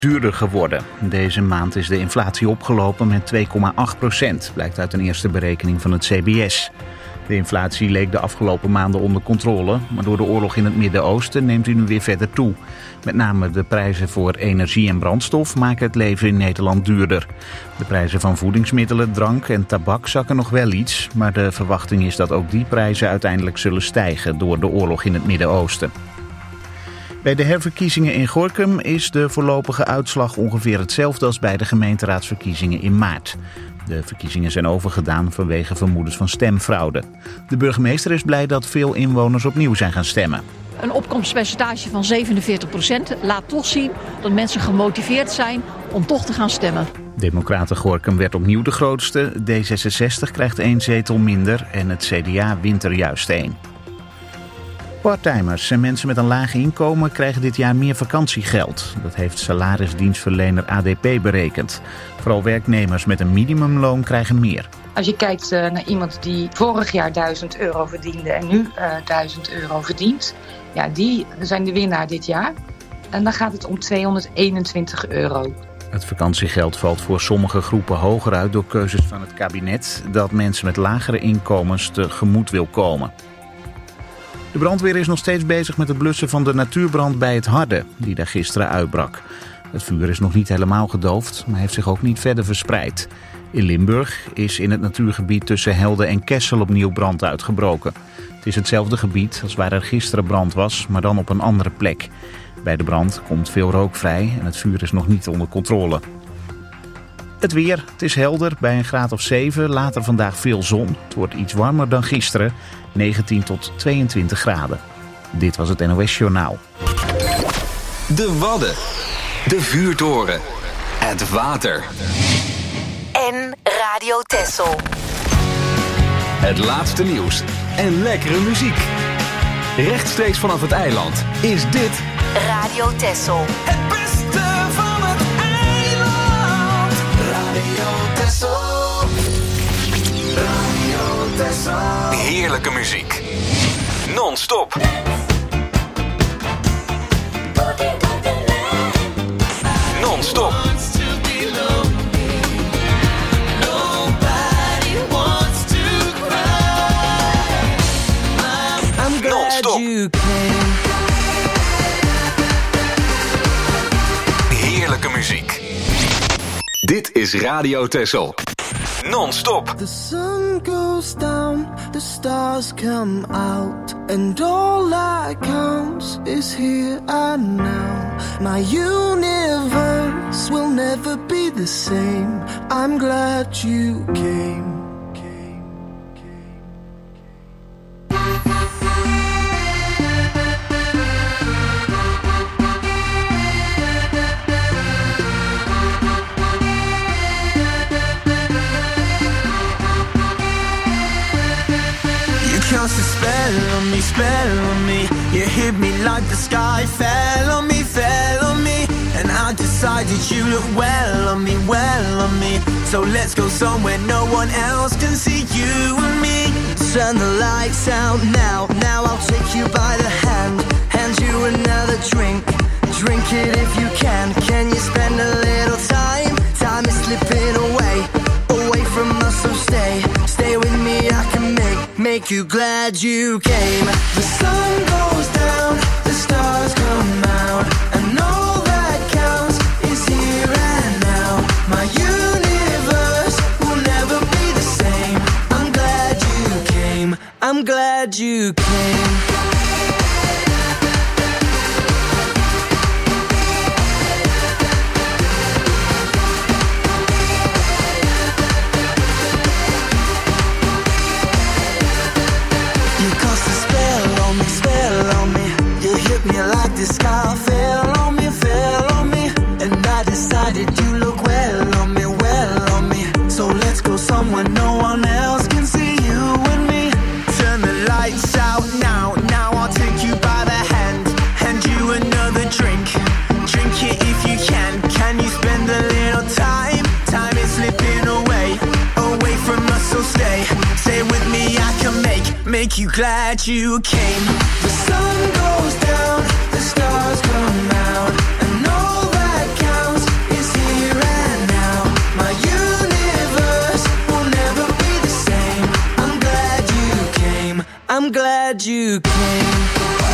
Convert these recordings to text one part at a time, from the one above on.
duurder geworden. Deze maand is de inflatie opgelopen met 2,8%, blijkt uit een eerste berekening van het CBS. De inflatie leek de afgelopen maanden onder controle, maar door de oorlog in het Midden-Oosten neemt die nu weer verder toe. Met name de prijzen voor energie en brandstof maken het leven in Nederland duurder. De prijzen van voedingsmiddelen, drank en tabak zakken nog wel iets, maar de verwachting is dat ook die prijzen uiteindelijk zullen stijgen door de oorlog in het Midden-Oosten. Bij de herverkiezingen in Gorinchem is de voorlopige uitslag ongeveer hetzelfde als bij de gemeenteraadsverkiezingen in maart. De verkiezingen zijn overgedaan vanwege vermoedens van stemfraude. De burgemeester is blij dat veel inwoners opnieuw zijn gaan stemmen. Een opkomstpercentage van 47% laat toch zien dat mensen gemotiveerd zijn om toch te gaan stemmen. Democraten Gorinchem werd opnieuw de grootste. D66 krijgt 1 zetel minder en het CDA wint er juist 1. Parttimers en mensen met een laag inkomen krijgen dit jaar meer vakantiegeld. Dat heeft salarisdienstverlener ADP berekend. Vooral werknemers met een minimumloon krijgen meer. Als je kijkt naar iemand die vorig jaar €1000 verdiende en nu €1000 verdient, ja, die zijn de winnaar dit jaar. En dan gaat het om €221. Het vakantiegeld valt voor sommige groepen hoger uit door keuzes van het kabinet dat mensen met lagere inkomens tegemoet wil komen. De brandweer is nog steeds bezig met het blussen van de natuurbrand bij het Harde, die daar gisteren uitbrak. Het vuur is nog niet helemaal gedoofd, maar heeft zich ook niet verder verspreid. In Limburg is in het natuurgebied tussen Helden en Kessel opnieuw brand uitgebroken. Het is hetzelfde gebied als waar er gisteren brand was, maar dan op een andere plek. Bij de brand komt veel rook vrij en het vuur is nog niet onder controle. Het weer, het is helder bij een graad of 7, later vandaag veel zon. Het wordt iets warmer dan gisteren, 19 tot 22 graden. Dit was het NOS Journaal. De Wadden, de vuurtoren, het water. En Radio Texel. Het laatste nieuws en lekkere muziek. Rechtstreeks vanaf het eiland is dit Radio Texel. Het beste van het eiland. Radio Texel. Radio Texel. Heerlijke muziek. Non-stop. Non-stop. Non-stop. Heerlijke muziek. Dit is Radio Texel. Non-stop. The sun goes down, the stars come out, and all that counts is here and now. My universe will never be the same. I'm glad you came. Cast a spell on me. You hit me like the sky fell on me. And I decided you look well on me. So let's go somewhere no one else can see you and me. Turn the lights out now. Now I'll take you by the hand you another drink. Drink it if you can. Can you spend a little time? Time is slipping away from us, so stay with me. I can make you glad you came. The sun goes down, the stars come out, and all that counts is here and now. My universe will never be the same. I'm glad you came. I'm glad you came. Me like the sky fell on me, and I decided you look well on me. So let's go somewhere no one else can see you and me. Turn the lights out now. I'll take you by the hand you another drink. Drink it if you can. Can you spend a little time? Time is slipping away from us, so stay with me. I can make you glad you came. The sun goes down, the stars come out, and all that counts glad you came.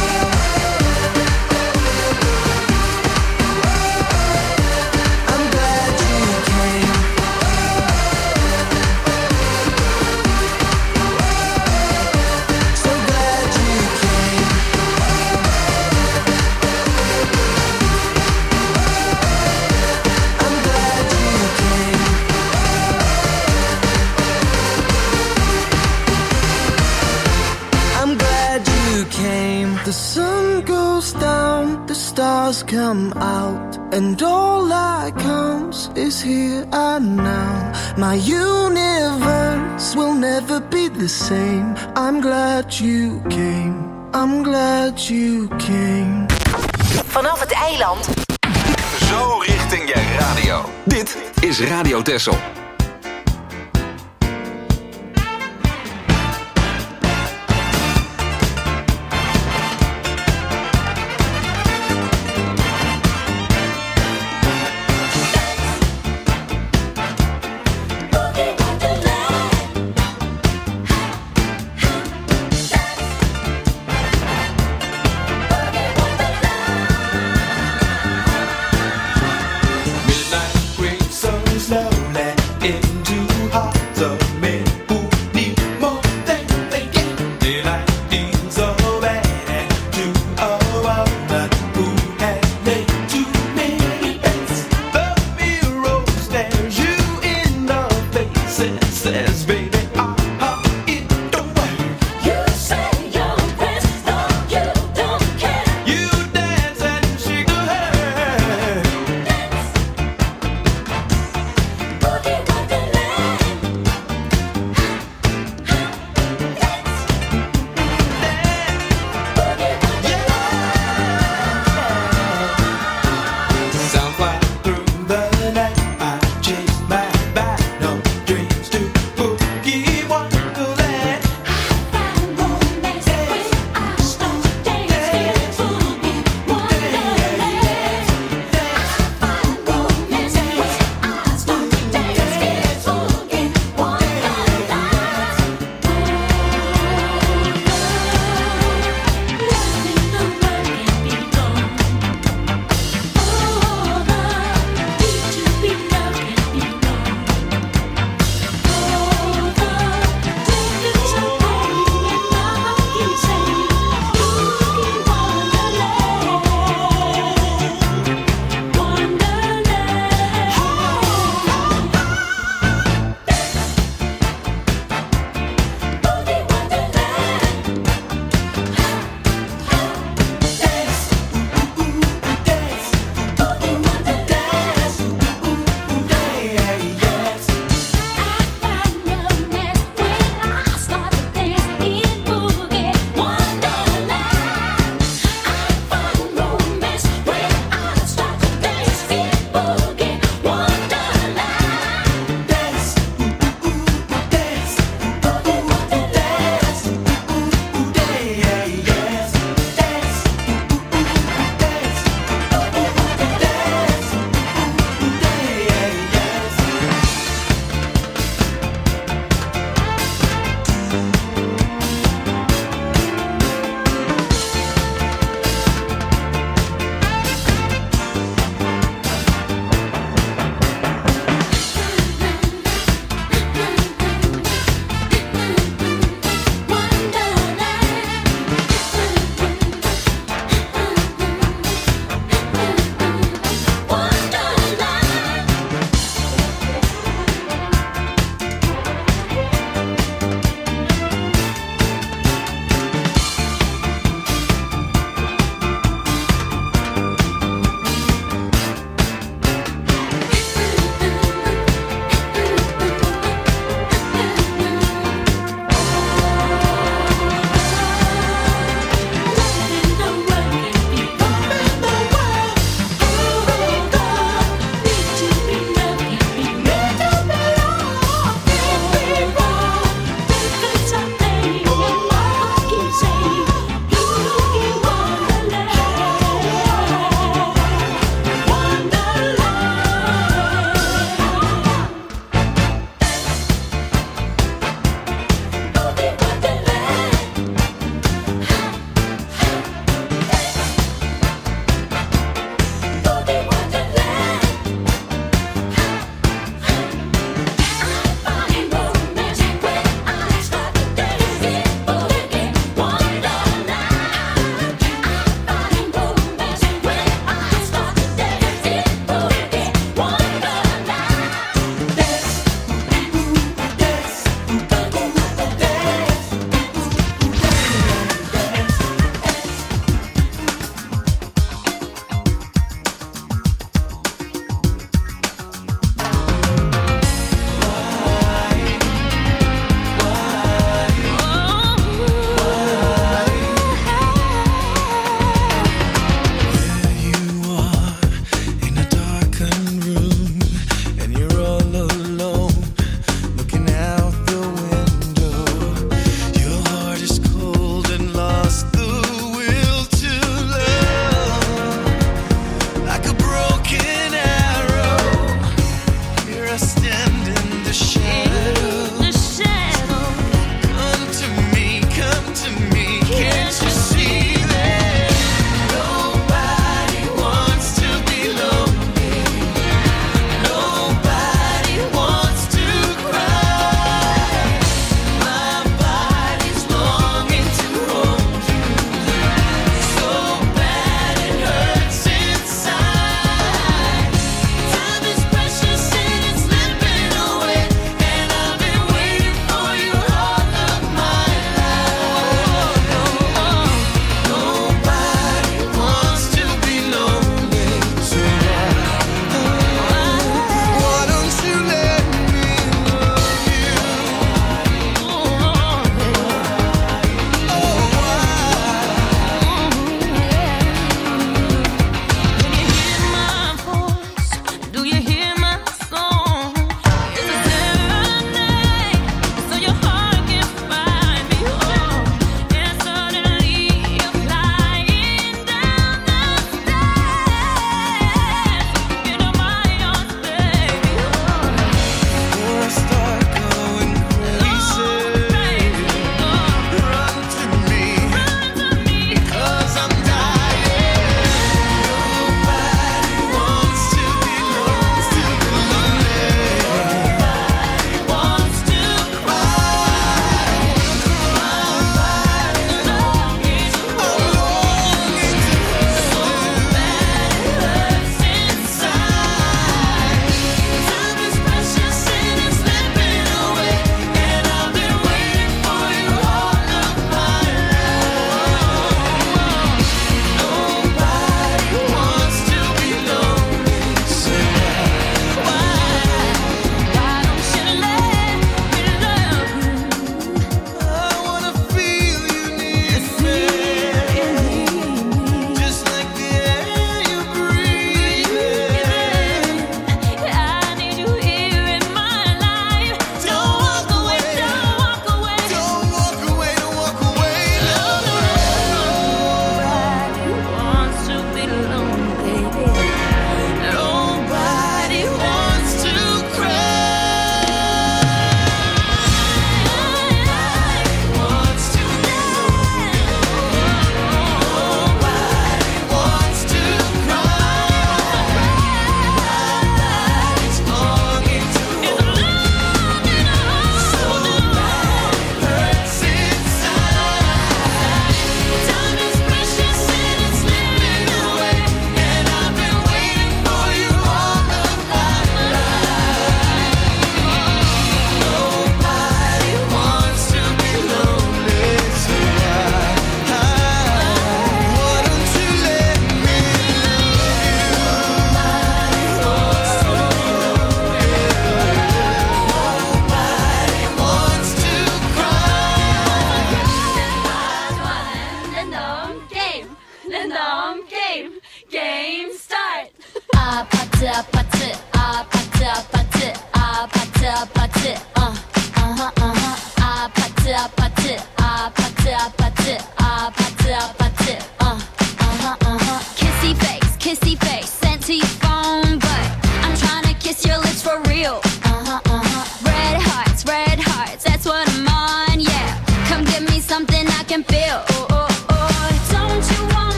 The sun goes down, the stars come out, and all that counts is here and now. My universe will never be the same. I'm glad you came, I'm glad you came. Vanaf het eiland. Zo richting je radio. Dit is Radio Texel. Midnight creeps so slowly.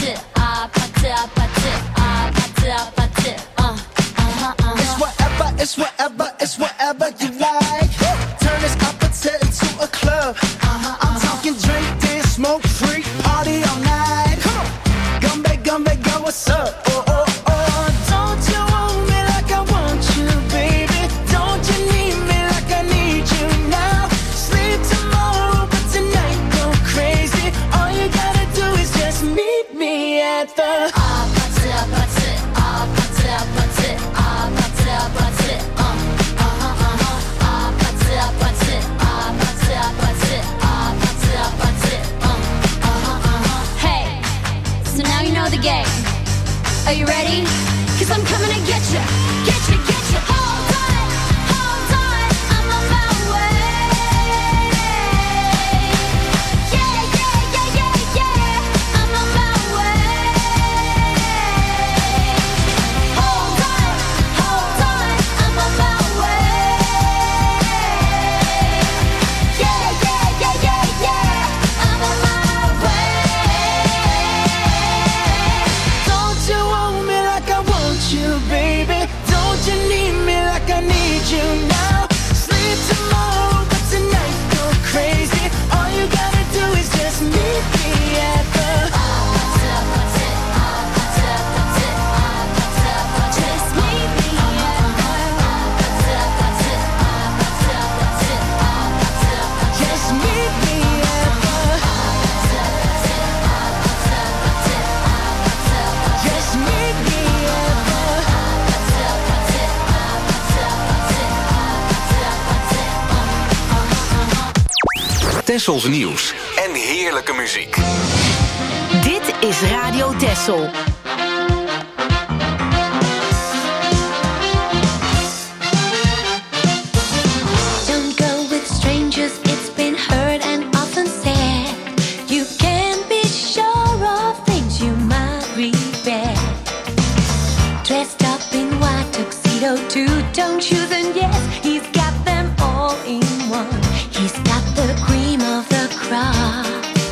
아파트 아파트 아파트 아파트 아파트 It's whatever, it's whatever you like. Turn this opposite into a club. I'm talking drink, dance, smoke, freak, party all night. Come on, gumbe, go, what's up? Oh, oh, oh. Don't you want me like I want you, baby? Don't you need me like I need you now? Sleep tomorrow, but tonight go crazy. All you gotta do is just meet me at the 아파트 아파트 아파트 아파트 아파트 아파트 아파트 아파트 아파트 아파트 아파트 아파트 Hey, so now you know the game. Are you ready? 'Cause I'm coming to get you, get you, get you. Hold on, I'm on my way. Yeah, yeah, yeah, yeah, yeah, I'm on my way. Hold on, I'm on my way. Yeah, yeah, yeah, yeah, yeah, I'm on my way. Don't you want me like I want you, baby? Don't you need me like I need you now? Sleep tomorrow, but tonight go crazy. All you gotta do is just meet me at the Just meet me just meet me at the just meet me at Tessels nieuws en heerlijke muziek. Dit is Radio Tessel. Don't go with strangers, it's been heard and often said. You can't be sure of things you might regret. Dressed up in white tuxedo, two-tone shoes, and yes, he's got them all in one. He's got the cream of the crop.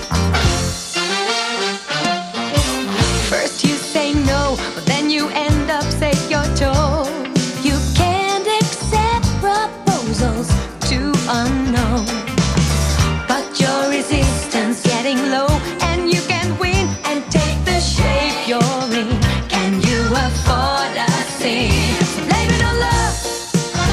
First you say no, but then you end up say you're told. You can't accept proposals too unknown. But your resistance getting low, and you can win and take the shape you're in. Can you afford a thing? Blame it on love,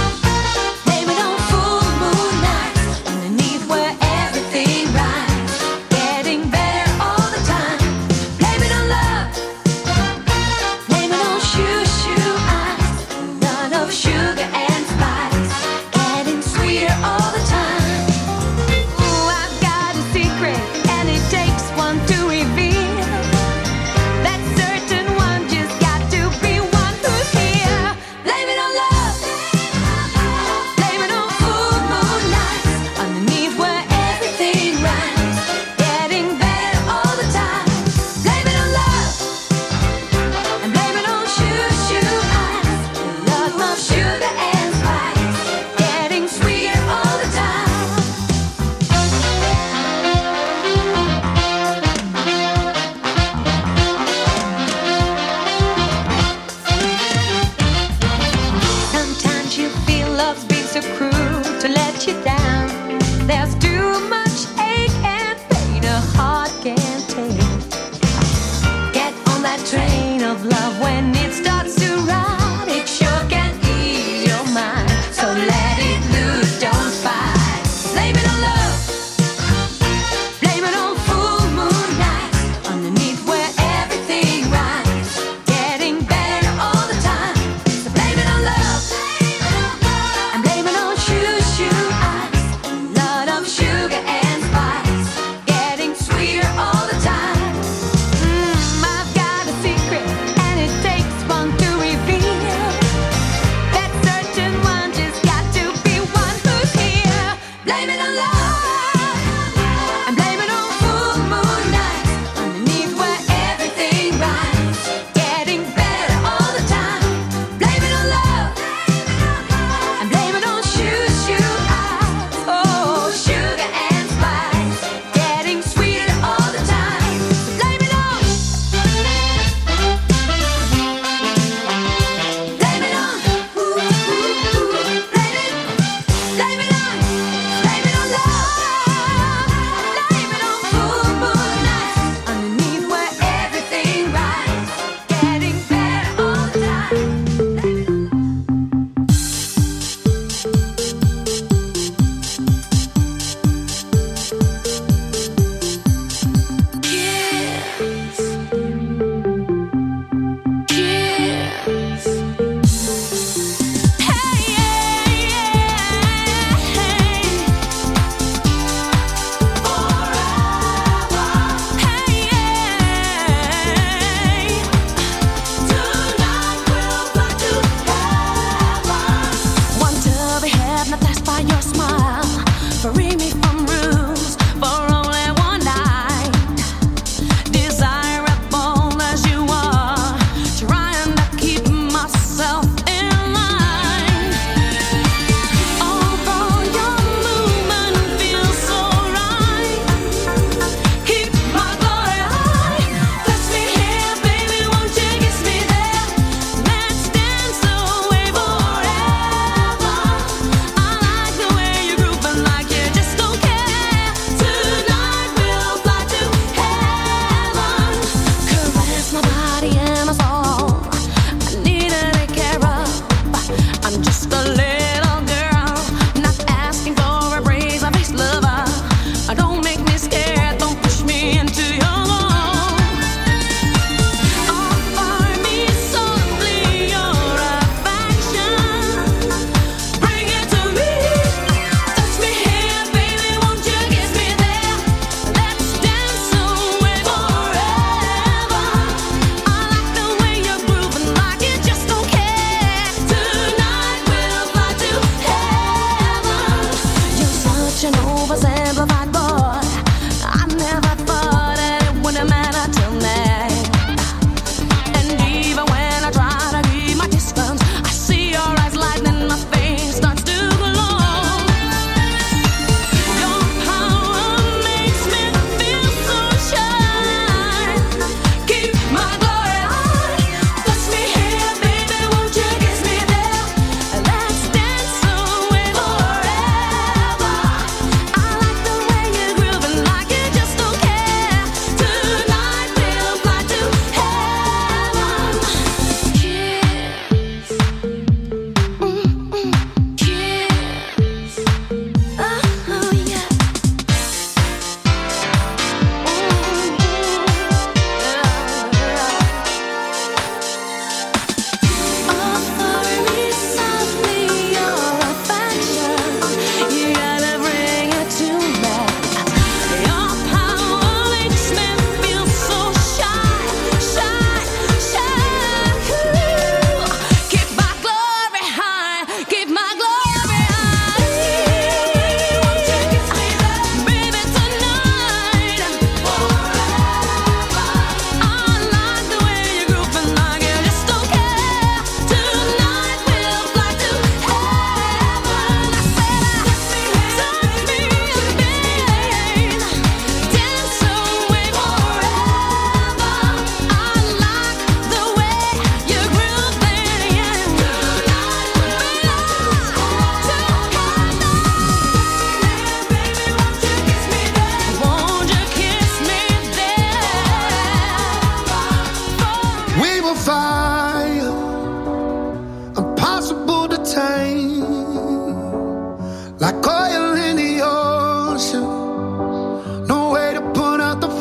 fire, impossible to tame, like oil in the ocean, no way to put out the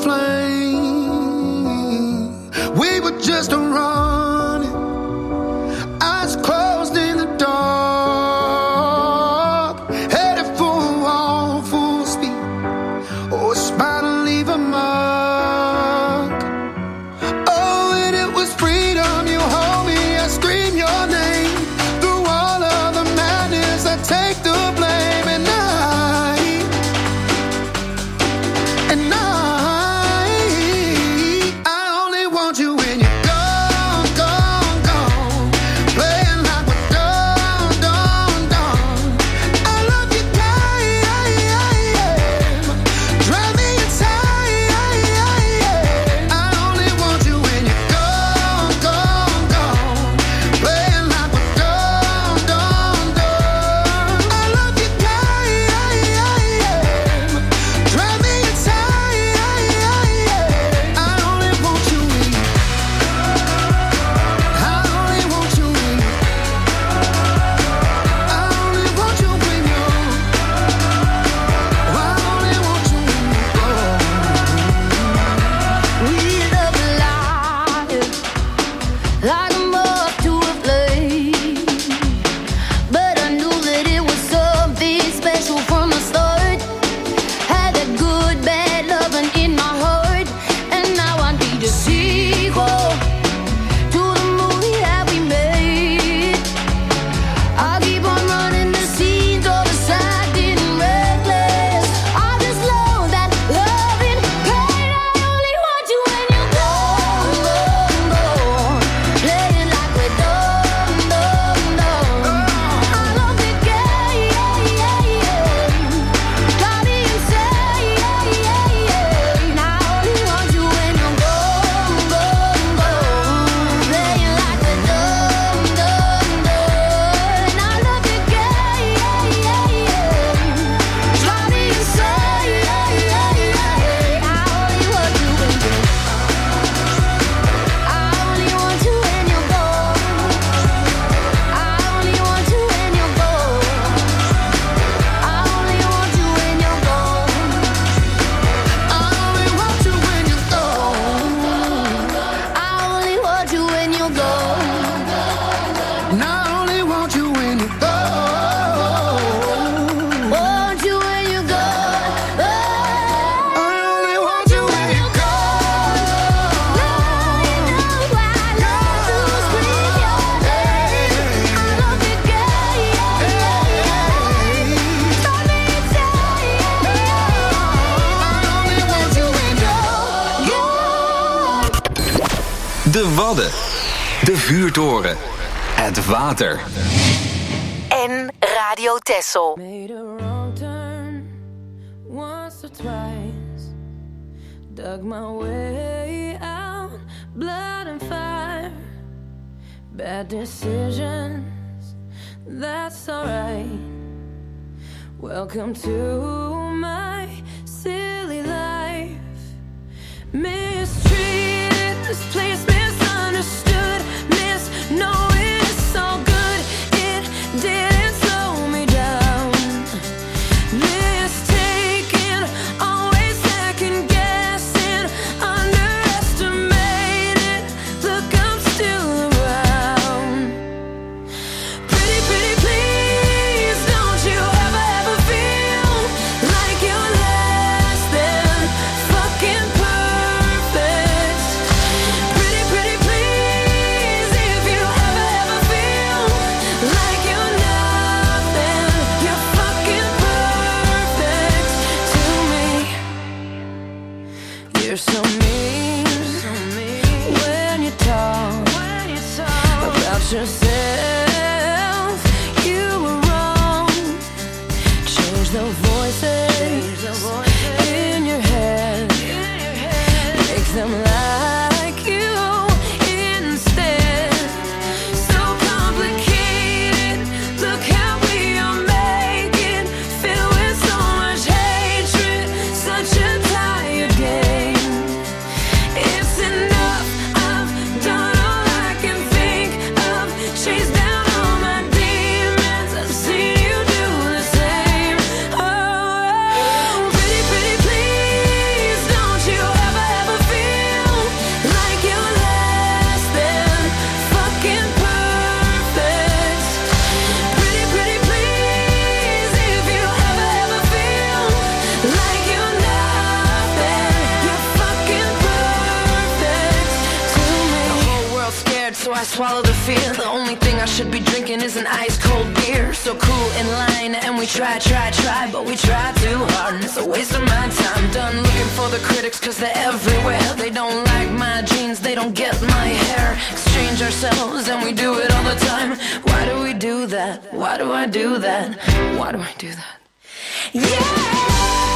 flame. We were just running, eyes closed in the dark, headed for a wall full speed. Oh, it's bound to leave a mark. Oh, and it was freedom. You hold me, I scream your name through all of the madness. I take the blame, and I only want you when you're gone, gone, gone. Playing like we're done, done, done. I love you, drive me inside. I only want you when you're gone, gone, gone. Playing like we're done, done, done. I love you, drive me inside. I only want you when I only want you when I only want you when you're I only want you when We love life like a moth to a flame, but I knew that it was something special from the start. Had that good, bad loving in my heart, and now I need a sequel to the movie that we made. I keep on running the scenes all aside and reckless. I just love that loving pain. I only want you when you're gone, gone, gone. Playing like we're done, done, done. I love the game, got me insane. I only want you when you're gone, gone, gone. Playing like we're done, done, done. I love the game, got me insane. I only want you when you're I only want you when you're gone. I only want you when you're gone. I only want you when you're gone. I only want you when you're gone. I only want you when you're gone. And I only want you when you're gone. Want you when you're gone. I only want you when you're gone. De Wadden. De Vuurtoren. Het water. En Radio Texel. Made a wrong turn once or twice. Dug my way out, blood and fire. Bad decisions, that's alright. Welcome to my silly life. Mistreated, this place misunderstood. Knowing it's so good, it didn't slow me down. Mistaken, always second guessing, underestimated. Look, I'm still around. Pretty, pretty, please, don't you ever feel like you're less than fucking perfect. Pretty, pretty, please, if you ever feel like you're nothing, you're fucking perfect to me. You're so mean when you talk about yourself. You were wrong. Change the voices in your head. Make them like you instead. So complicated. Look how we are making. Filled with so much hatred. Such a tired game. It's enough. I've done all I I swallow the fear. The only thing I should be drinking is an ice cold beer. So cool in line, and we try, but we try too hard, and it's a waste of my time. Done looking for the critics, cause they're everywhere. They don't like my jeans, they don't get my hair. Exchange ourselves, and we do it all the time. Why do we do that? Why do I do that? Why do I do that? Yeah!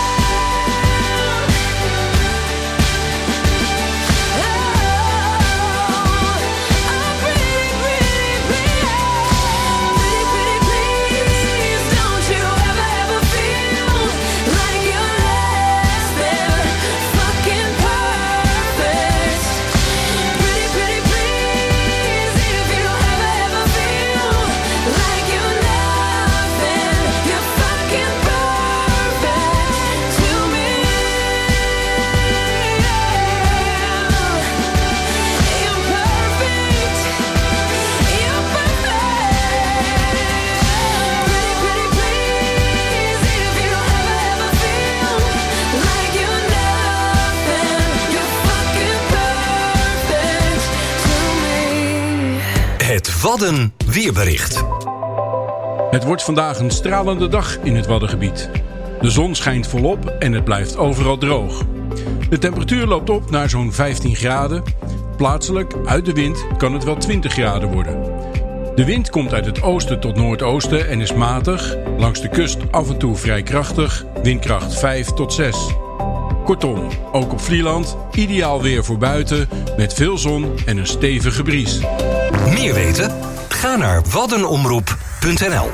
Het Wadden weerbericht. Het wordt vandaag een stralende dag in het Waddengebied. De zon schijnt volop en het blijft overal droog. De temperatuur loopt op naar zo'n 15 graden. Plaatselijk, uit de wind, kan het wel 20 graden worden. De wind komt uit het oosten tot noordoosten en is matig. Langs de kust af en toe vrij krachtig, windkracht 5 tot 6. Kortom, ook op Vlieland, ideaal weer voor buiten, met veel zon en een stevige bries. Meer weten? Ga naar waddenomroep.nl.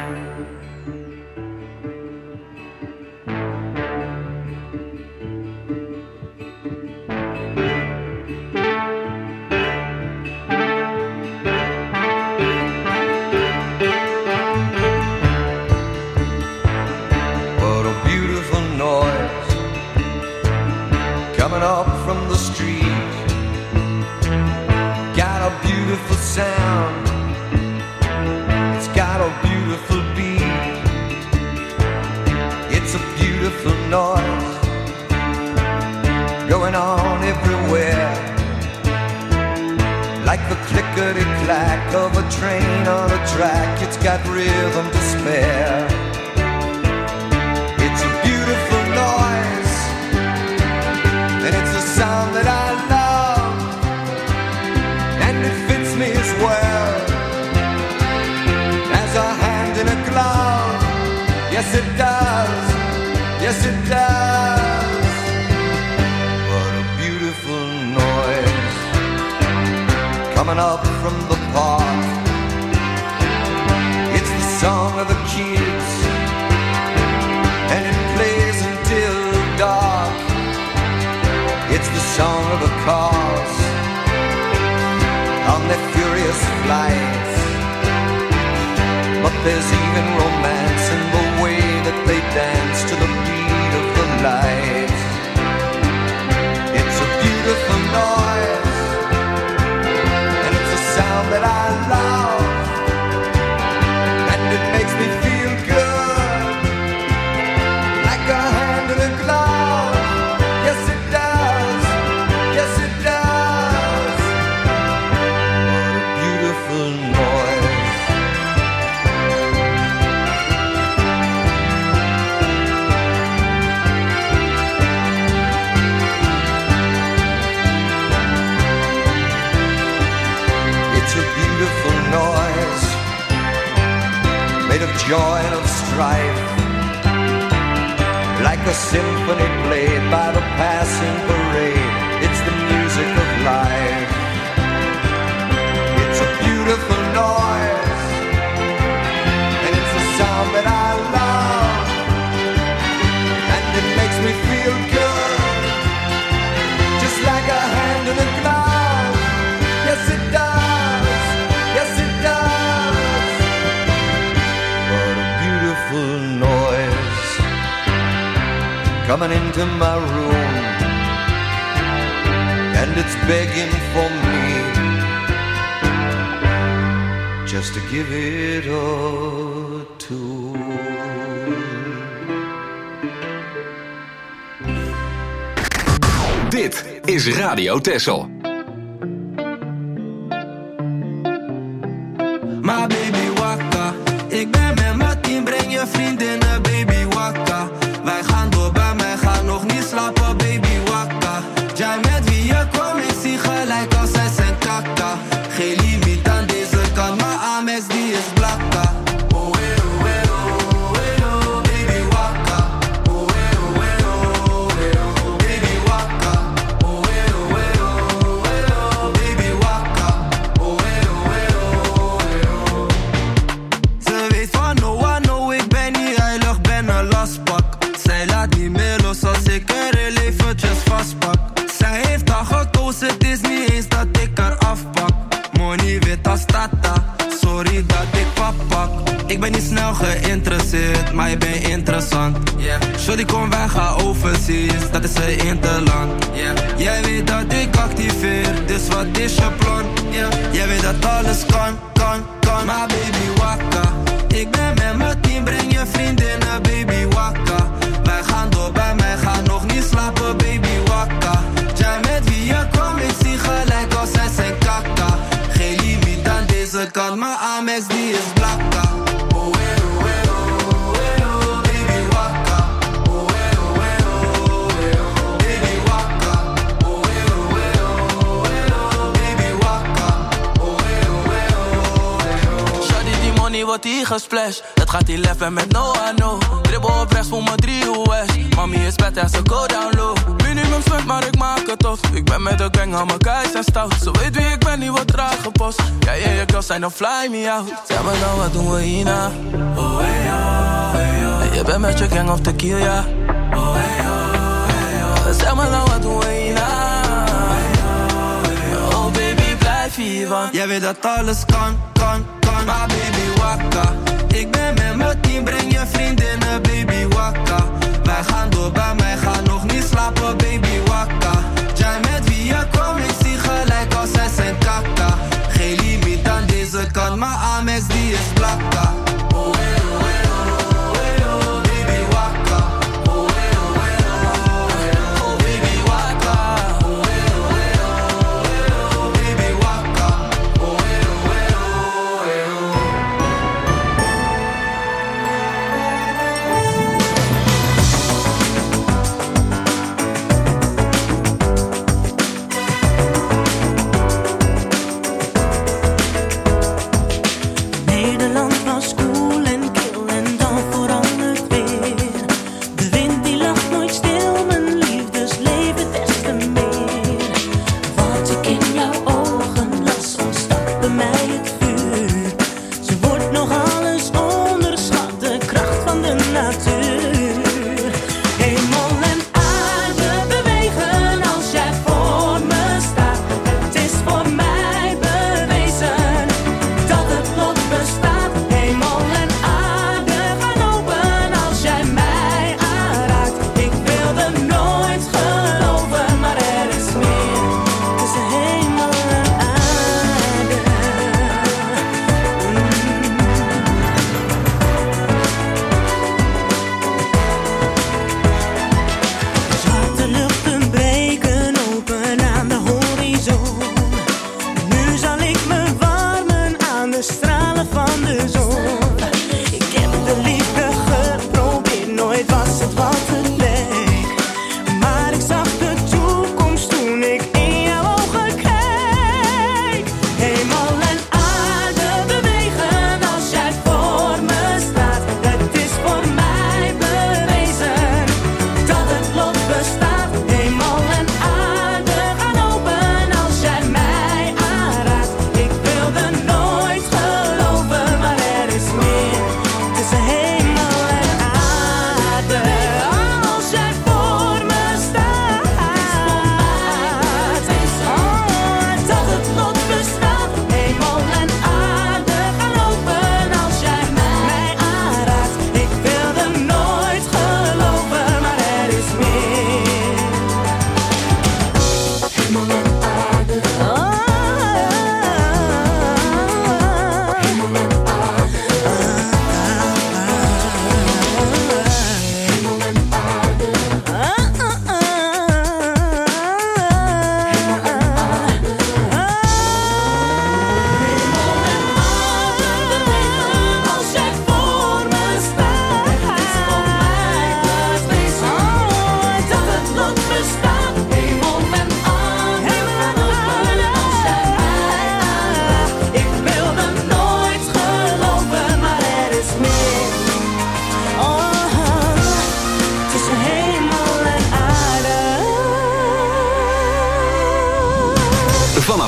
What a beautiful noise coming up from the street. Got a beautiful sound, it's got a beautiful beat. It's a beautiful noise going on everywhere, like the clickety-clack of a train on a track. It's got rhythm to spare. It's a beautiful noise, and it's a sound that I love, and it fits me as well as a hand in a glove. Yes it does, yes it does. What a beautiful noise coming up from the park. It's the song of the kids, and it plays until dark. It's the song of the cars on their furious flights. But there's even romance in the way that they dance to the beat of the light. It's a beautiful noise, and it's a sound that I love, and it makes me feel good, like a hand in a glove. Yes it does, yes it does. What a beautiful noise. It's a beautiful noise, made of joy and of strife, like a symphony played by the passing parade. It's the music of life. It's a beautiful noise, and it's a sound that I love, and it makes me feel good, just like a hand in a glove. Yes it does, yes it does. What a beautiful noise coming into my room, and it's begging for me just to give it a tune. Dit is Radio Texel. als zij zijn kaka. Geen limiet aan deze kant, maar Amex die is blakka. Het is niet eens dat ik haar afpak. Money wit als tata, sorry dat ik pap pak. Ik ben niet snel geïnteresseerd, maar je bent interessant. Shorty kom wij gaan overseas, dat is een interland. Jij weet dat ik activeer, dus wat is je plan? Jij weet dat alles kan. Maar baby wakka, ik ben met mijn team, breng je vriendinnen, baby wakka. Wij gaan door, bij mij gaan nog niet slapen, baby wakka. Jij met wie je kwam, ik zie gelijk als zij zijn kaka. Geen limiet aan deze kant, maar Amex die is blakka. Baby wakka. Baby wakka. Baby wakka. Shawty die money wordt hier gesplashed. Het gaat hier leven met no I know. Dribbel op rechts voor mijn 3 US. Mami is bad en ze go down low. Minimum spend, maar ik maak het of. Ik ben met de gang, aan mijn guys en stout. Ze weet wie ik ben, die wordt traag gepost. Ja, je girls zijn dan fly me out. Zeg maar dan, wat doen we hierna? Oh, hey, oh, hey, oh. En je bent met je gang of tequila. Oh, hey, oh, hey, oh. Zeg maar dan, wat doen we hierna? Oh, baby, blijf hier, want jij weet dat alles kan. Maar baby wakka, ik ben met mijn team, breng je vriendinnen, baby wakka. Wij gaan door, bij mij gaan nog niet slapen, baby wakka. Jij met wie je kwam, ik zie gelijk als zij zijn kaka. Geen limiet aan deze kant, maar Amex die is blakka.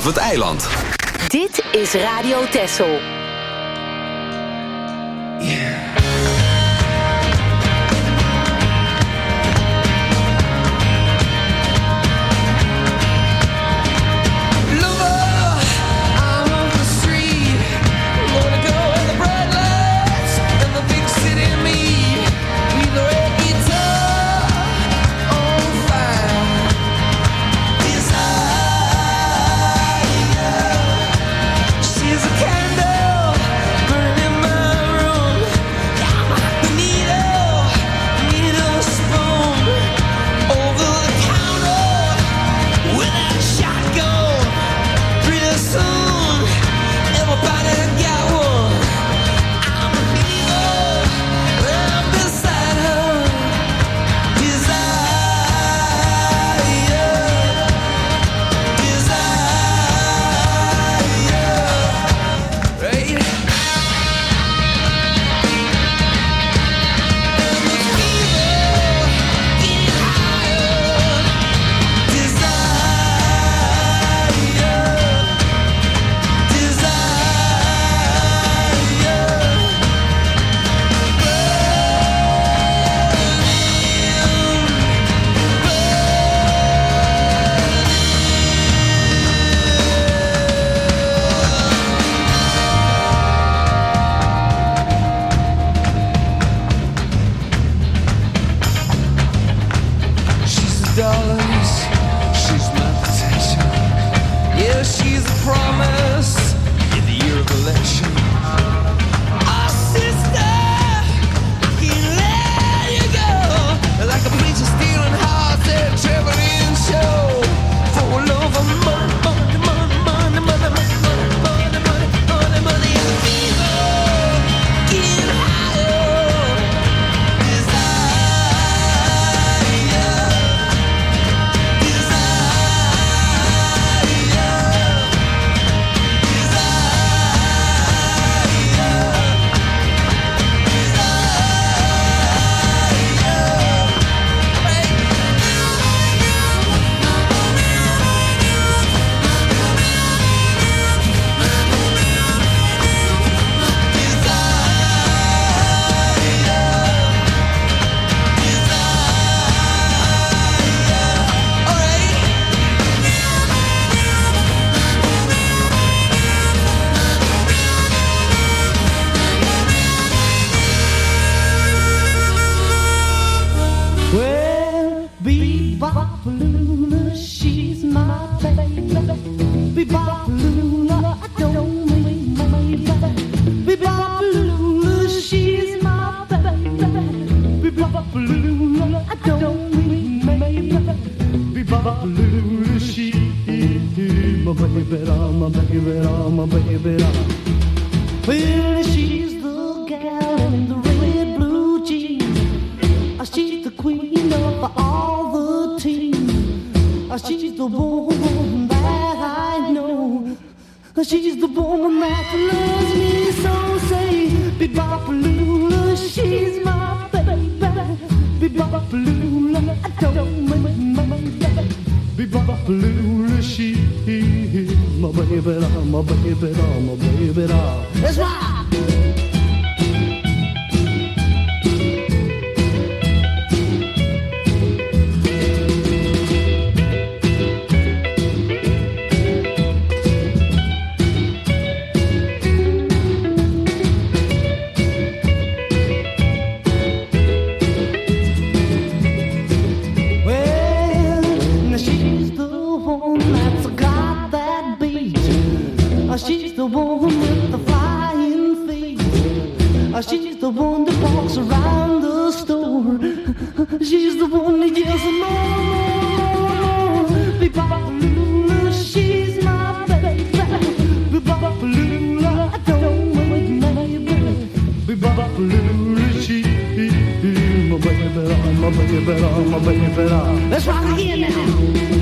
vanaf het eiland. Dit is Radio Texel. She's a candle burning my room. my baby doll. Well, she's the gal in the red blue jeans. She's the queen of all the teams. She's the woman that I know. She's the woman that loves me so. Say, Bebopalula, she's my baby. Bebopalula, I don't make my baby. Bebopalula, she's my baby doll, my baby doll, my baby doll. That's right. She's the woman with the flying feet. She's the one that walks around the store. She's the one that yells more. Bebopalula, she's my baby. Bebopalula, I don't make my baby. Bebopalula, she's my baby, my baby, my baby. Let's rock again now.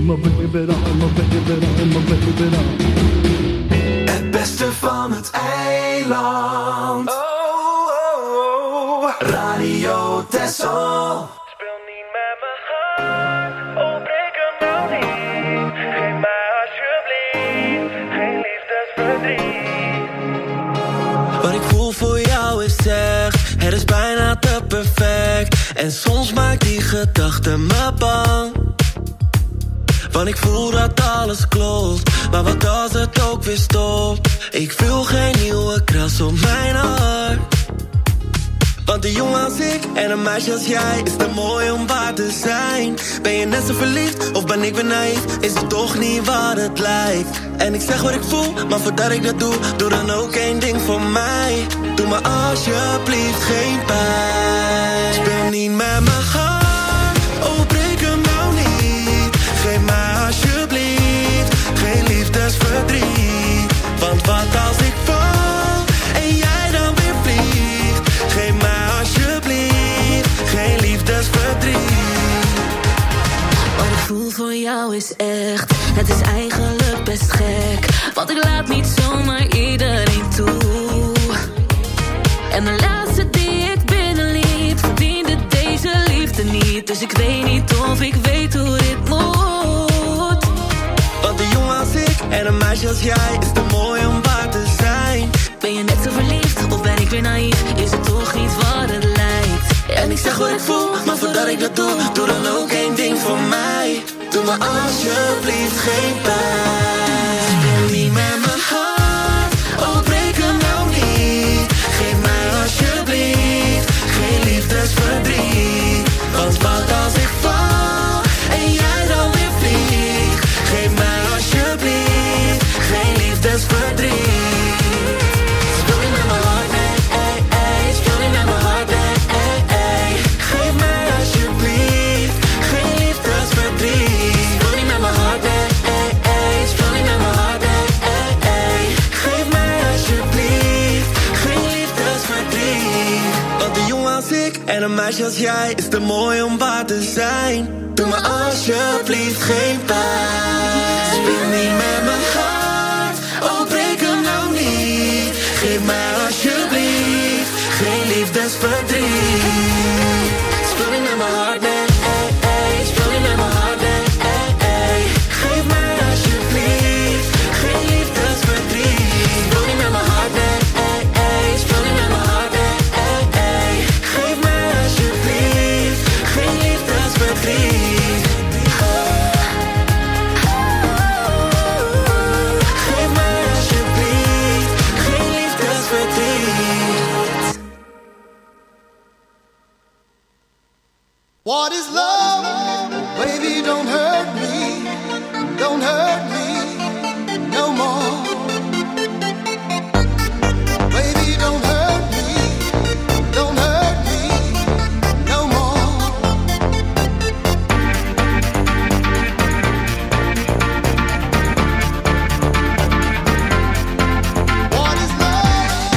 Het beste van het eiland. Radio Texel. Speel niet met mijn hart. Oh, breek hem nou niet. Geef mij alsjeblieft geen liefdesverdriet. Wat ik voel voor jou is echt, het is bijna te perfect. En soms maakt die gedachte me bang. Want ik voel dat alles klopt, maar wat als het ook weer stopt? Ik wil geen nieuwe kras op mijn hart. Want een jongen als ik en een meisje als jij is te mooi om waar te zijn. Ben je net zo verliefd of ben ik weer naïef? Is het toch niet wat het lijkt? En ik zeg wat ik voel, maar voordat ik dat doe, doe dan ook één ding voor mij. Doe me alsjeblieft geen pijn. Speel niet met mijn hart, oh breek hem nou niet. Geef mij alsjeblieft geen liefdesverdriet. Want wat als ik val en jij dan weer vliegt? Geef mij alsjeblieft geen liefdesverdriet. Wat ik voel voor jou is echt, het is eigenlijk best gek. Want ik laat niet zomaar iedereen toe. En de laatste die ik binnenliet verdiende deze liefde niet. Dus ik weet niet of ik weet hoe dit moet. Want een jongen als ik en een meisje als jij is te mooi om waar te zijn. Ben je net zo verliefd of ben ik weer naïef? Is het toch niet wat het lijkt? En ik zeg wat ik voel, maar voordat ik dat doe, doe dan ook één ding voor mij. Doe me alsjeblieft geen pijn. Speel niet met mijn hart, oh breek hem nou niet. Geef mij alsjeblieft geen liefdesverdriet. Want wat als ik val en jij dan weer vliegt? Geef mij alsjeblieft geen liefdesverdriet. Speel niet met mijn hart, nee, ey, ey. Speel niet met mijn hart, nee, ey, ey. Geef mij alsjeblieft geen liefdesverdriet. Speel niet met mijn hart, nee, ey, ey. Speel niet met mijn hart, nee, ey, ey. Geef mij alsjeblieft geen liefdesverdriet. Want een jongen als ik en een meisje als jij is te mooi om waar te zijn. Doe me alsjeblieft geen pijn. Speel niet met mijn hart, oh breek hem nou niet. Geef mij alsjeblieft geen liefdesverdriet. Speel niet met mijn hart, nee, ey, ey. Speel niet met mijn hart, nee, ey, ey. Geef mij alsjeblieft geen liefdesverdriet. Speel niet met mijn hart, nee, ey, ey. Speel niet met mijn hart, nee, ey, ey. Geef mij alsjeblieft geen liefdesverdriet. Geef mij alsjeblieft geen liefdesverdriet. What is love? Baby, don't hurt me. Don't hurt me no more. Baby, don't hurt me. Don't hurt me no more. What is love?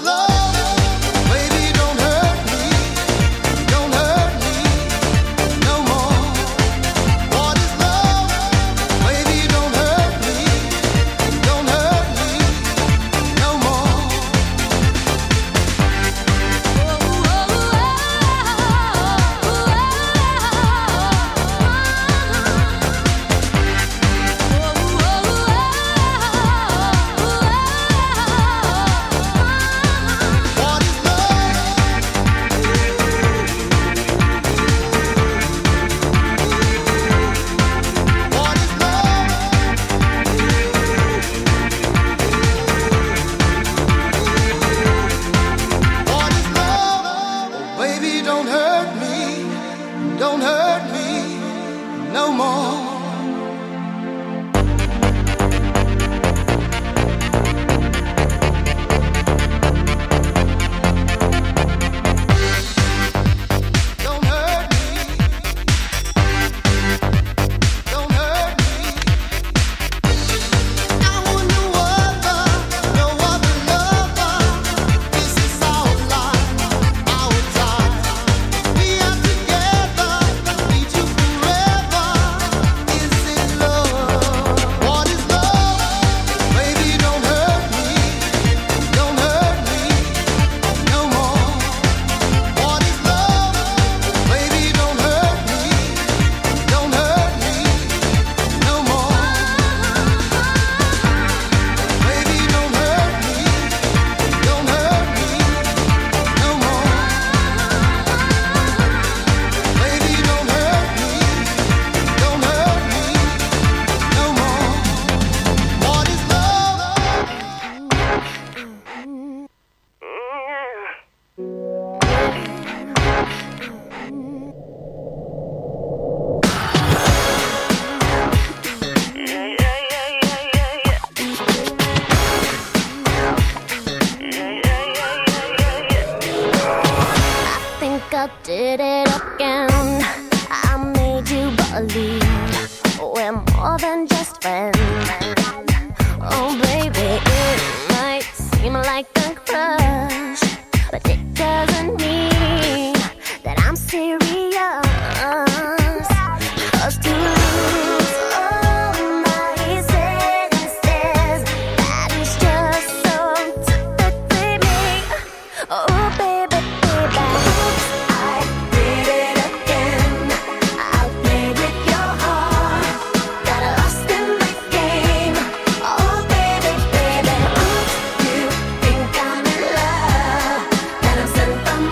did it again. I made you believe we're more than just friends. Oh baby, it might seem like a crush, but it doesn't mean that I'm serious. 'Cause to lose all my senses, that is just so typically me. Oh baby, baby, I did it again. I played with your heart, got lost in the game. Oh baby, baby, you think I'm in love, that I'm sent from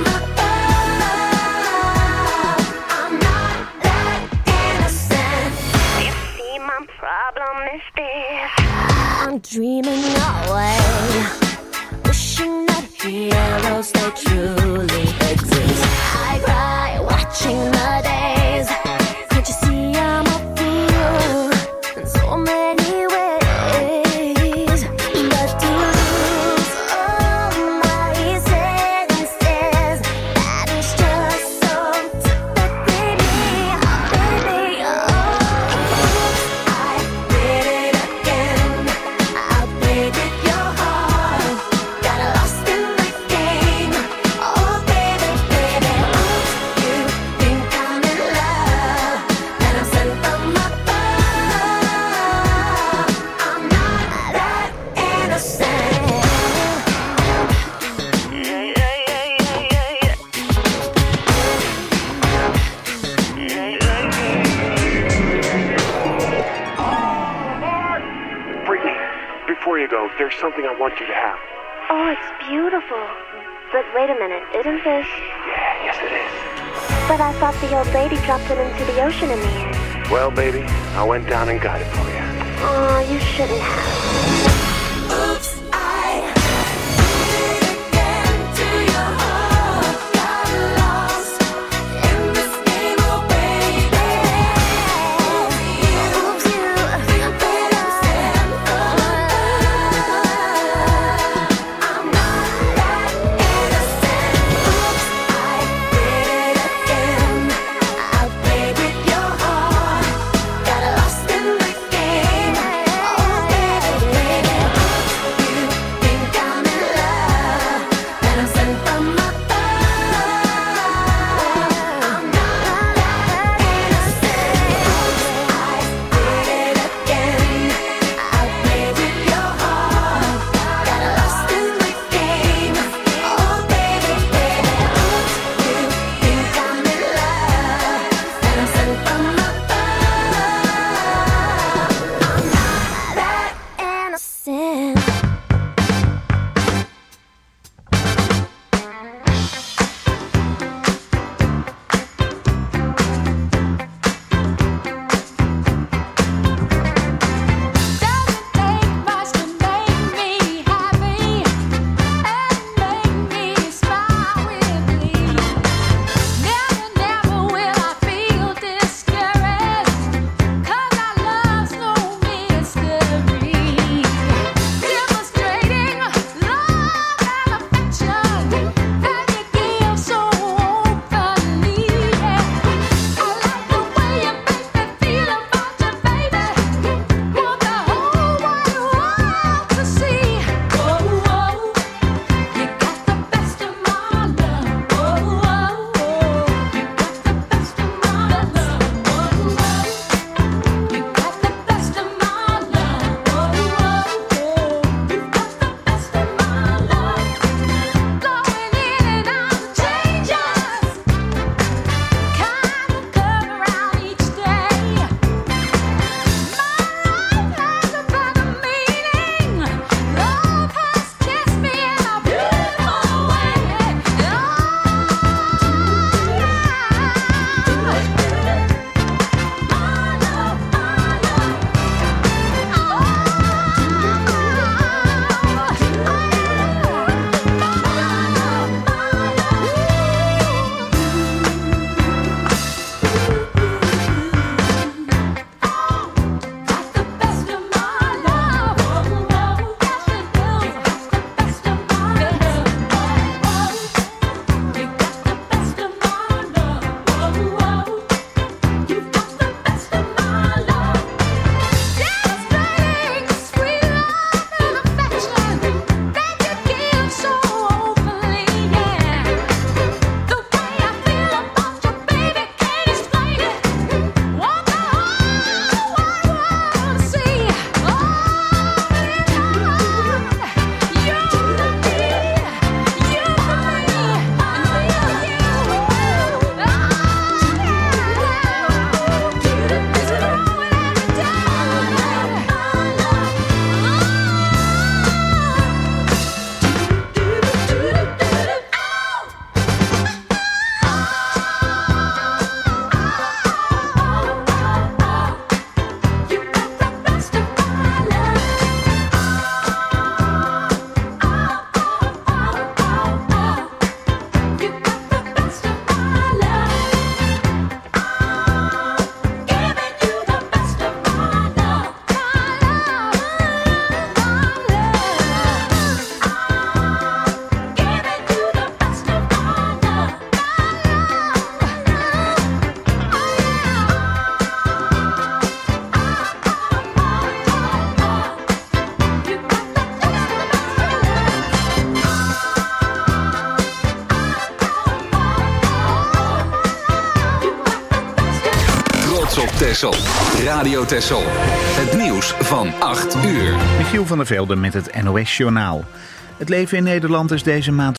above. I'm not that innocent. You see, my problem is this: I'm dreaming away, wishing that heroes they truly exist. I cry watching the days. Can't you see I'm a fool in so many ways? But to lose all my senses, that is just so typically me. Baby, I did it again. I played with your heart, got lost in the game. Oh baby, baby, you think I'm in love, that I'm sent from above. I'm not that innocent. Brittany, before you go, there's something I want you to have. Oh, it's beautiful. But wait a minute, isn't this? Yeah, yes it is. But I thought the old lady dropped it into the ocean in the end. Well, baby, I went down and got it for you. Oh, you shouldn't have. Oops, I did it again to your heart. Got lost in this game, oh baby. Oops, you better stand I'm not that innocent. Oops, I did it again. I played with your heart, got lost in the game. Oh baby, baby, Texel. Radio Texel. Het nieuws van 8 uur. Michiel van der Velde met het NOS-journaal. Het leven in Nederland is deze maand